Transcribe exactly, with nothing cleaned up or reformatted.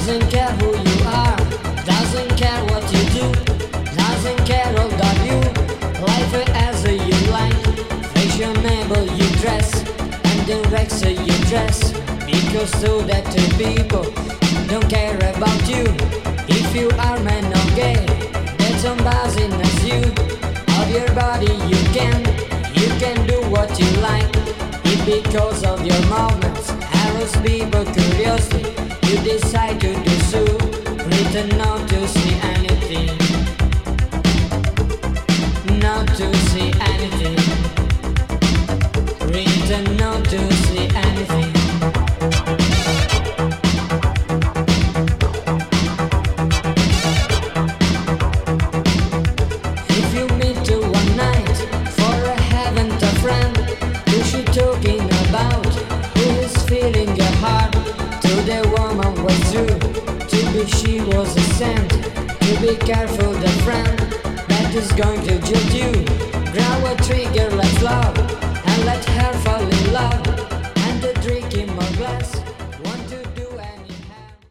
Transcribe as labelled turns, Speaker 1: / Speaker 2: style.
Speaker 1: Doesn't care who you are, doesn't care what you do, doesn't care all of you. Life as you like, fashionable you dress, and the Rex you dress. Because so that the people don't care about you. If you are man or gay, that's somebody as you. Of your body you can, you can do what you like. If because of your movements, arouse people curiosity, you decide to do so. Written not to see anything, not to see anything. Written not to see anything. If you meet to one night for a haven't a friend, who she talking about? Who is feeling your heart? To the woman was true, to be she was a saint. To be careful the friend that is going to judge you. Grab a trigger, let's love, and let